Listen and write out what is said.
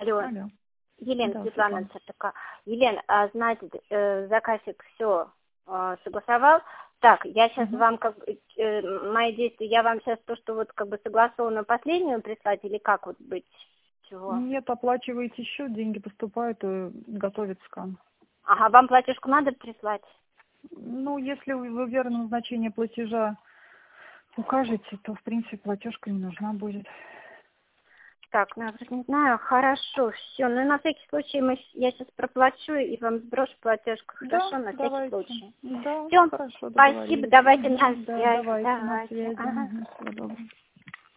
Алло. Алло. Елена, Да, Светлана Светлана. Цартака. Елена, значит, заказчик все согласовал. Так, я сейчас Мгм. вам мои действия, я вам сейчас то, что вот как бы согласованную последнюю прислать или как вот быть? Чего? Нет, оплачиваете счет, деньги поступают, и готовит скан. Ага, вам платежку надо прислать? Ну, если вы верное назначение платежа укажете, то, в принципе, платежка не нужна будет. Так, ну, я просто не знаю, хорошо, все. Ну, и на всякий случай я сейчас проплачу и вам сброшу платежку, Да, хорошо, на всякий давайте. случай. Да, Все, хорошо, спасибо, договорились. давайте на Мгм, да, связь, давайте на давайте. связи. Ага. Мгм, всего доброго.